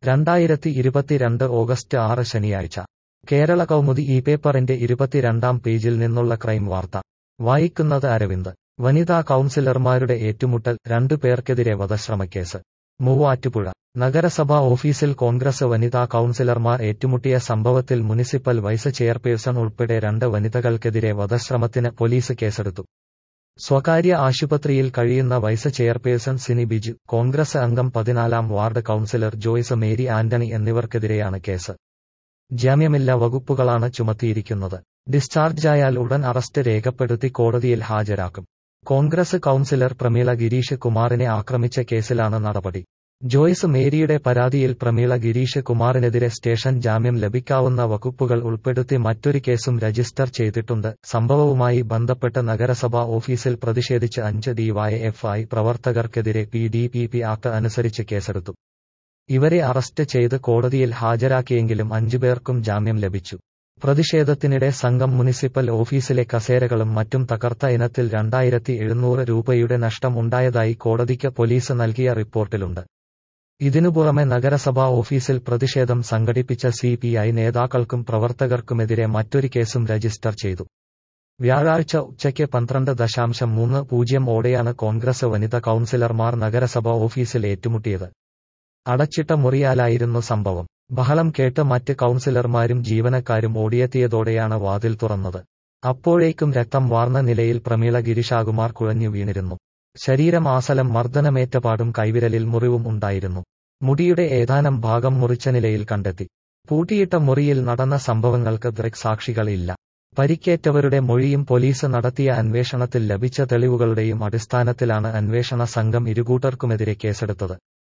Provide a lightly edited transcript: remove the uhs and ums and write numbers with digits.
2022 August 6 ശനിയാഴ്ച കേരള കൗമുദി ഈ പേപ്പറിന്റെ 22-ാം പേജിൽ നിന്നുള്ള ക്രൈം വാർത്ത വായിക്കുന്നത് അരവിന്ദ്. വനിതാ കൗൺസിലർമാരുടെ ഏറ്റുമുട്ടൽ, 2 പേർക്കെതിരെ വധശ്രമക്കേസ്. മൂവാറ്റുപുഴ നഗരസഭാ ഓഫീസിൽ കോൺഗ്രസ് വനിതാ കൗൺസിലർമാർ ഏറ്റുമുട്ടിയ സംഭവത്തിൽ മുനിസിപ്പൽ വൈസ് ചെയർപേഴ്സൺ ഉൾപ്പെടെ 2 വനിതകൾക്കെതിരെ വധശ്രമത്തിന് പോലീസ് കേസെടുത്തു. സ്വകാര്യ ആശുപത്രിയിൽ കഴിയുന്ന വൈസ് ചെയർപേഴ്സൺ സിനി ബിജു, കോൺഗ്രസ് അംഗം 14-ാം വാർഡ് കൗൺസിലർ ജോയ്സ് മേരി ആന്റണി എന്നിവർക്കെതിരെയാണ് കേസ്. ജാമ്യമില്ലാ വകുപ്പുകളാണ് ചുമത്തിയിരിക്കുന്നത്. ഡിസ്ചാർജായാൽ ഉടൻ അറസ്റ്റ് രേഖപ്പെടുത്തി കോടതിയിൽ ഹാജരാക്കും. കോൺഗ്രസ് കൗൺസിലർ പ്രമീള ഗിരീഷ് കുമാറിനെ ആക്രമിച്ച കേസിലാണ് നടപടി. ജോയ്സ് മേരിയുടെ പരാതിയിൽ പ്രമീള ഗിരീഷ് കുമാറിനെതിരെ സ്റ്റേഷൻ ജാമ്യം ലഭിക്കാവുന്ന വകുപ്പുകൾ ഉൾപ്പെടുത്തി മറ്റൊരു കേസും രജിസ്റ്റർ ചെയ്തിട്ടുണ്ട്. സംഭവവുമായി ബന്ധപ്പെട്ട് നഗരസഭാ ഓഫീസിൽ പ്രതിഷേധിച്ച് 5 ഡിവൈഎഫ്ഐ പ്രവർത്തകർക്കെതിരെ PDPP ആക്ട് അനുസരിച്ച് കേസെടുത്തു. ഇവരെ അറസ്റ്റ് ചെയ്ത് കോടതിയിൽ ഹാജരാക്കിയെങ്കിലും 5 പേർക്കും ജാമ്യം ലഭിച്ചു. പ്രതിഷേധത്തിനിടെ സംഘം മുനിസിപ്പൽ ഓഫീസിലെ കസേരകളും മറ്റും തകർത്ത ഇനത്തിൽ 2700 രൂപയുടെ നഷ്ടം ഉണ്ടായതായി കോടതിക്ക് പോലീസ് നൽകിയ റിപ്പോർട്ടിലുണ്ട്. ഇതിനുപുറമെ നഗരസഭാ ഓഫീസിൽ പ്രതിഷേധം സംഘടിപ്പിച്ച CPI നേതാക്കൾക്കും പ്രവർത്തകർക്കുമെതിരെ മറ്റൊരു കേസും രജിസ്റ്റർ ചെയ്തു. വ്യാഴാഴ്ച ഉച്ചയ്ക്ക് 12:30 ഓടെയാണ് കോൺഗ്രസ് വനിതാ കൗൺസിലർമാർ നഗരസഭാ ഓഫീസിൽ ഏറ്റുമുട്ടിയത്. അടച്ചിട്ട മുറിയാലായിരുന്നു സംഭവം. ബഹളം കേട്ട് മറ്റ് കൗൺസിലർമാരും ജീവനക്കാരും ഓടിയെത്തിയതോടെയാണ് വാതിൽ തുറന്നത്. അപ്പോഴേക്കും രക്തം വാർന്ന നിലയിൽ പ്രമീള ഗിരീഷകുമാർ കുഴഞ്ഞു വീണിരുന്നു. ശരീരമാസലം മർദ്ദനമേറ്റപാടും കൈവിരലിൽ മുറിവും ഉണ്ടായിരുന്നു. മുടിയുടെ ഏതാനും ഭാഗം മുറിച്ച നിലയിൽ കണ്ടെത്തി. പൂട്ടിയിട്ട മുറിയിൽ നടന്ന സംഭവങ്ങൾക്ക് ദൃക്സാക്ഷികൾ ഇല്ല. പരിക്കേറ്റവരുടെ മൊഴിയും പോലീസ് നടത്തിയ അന്വേഷണത്തിൽ ലഭിച്ച തെളിവുകളുടെയും അടിസ്ഥാനത്തിലാണ് അന്വേഷണ സംഘം ഇരുകൂട്ടർക്കുമെതിരെ കേസെടുത്തത്.